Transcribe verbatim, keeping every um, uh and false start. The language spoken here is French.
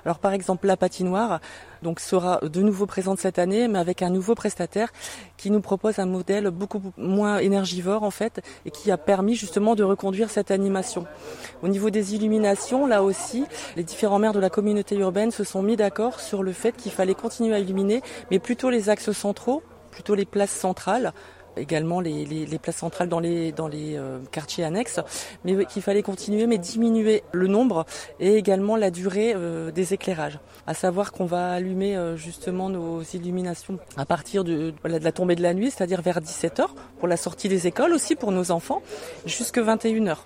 Alors par exemple la patinoire donc sera de nouveau présente cette année, mais avec un nouveau prestataire qui nous propose un modèle beaucoup moins énergivore en fait, et qui a permis justement de reconduire cette animation. Au niveau des illuminations, là aussi, les différents maires de la communauté urbaine se sont mis d'accord sur le fait qu'il fallait continuer à illuminer, mais plutôt les axes centraux, plutôt les places centrales, également les, les, les places centrales dans les, dans les euh, quartiers annexes, mais qu'il fallait continuer, mais diminuer le nombre et également la durée euh, des éclairages. À savoir qu'on va allumer euh, justement nos illuminations à partir de, voilà, de la tombée de la nuit, c'est-à-dire vers dix-sept heures, pour la sortie des écoles aussi pour nos enfants, jusqu'à vingt et une heures.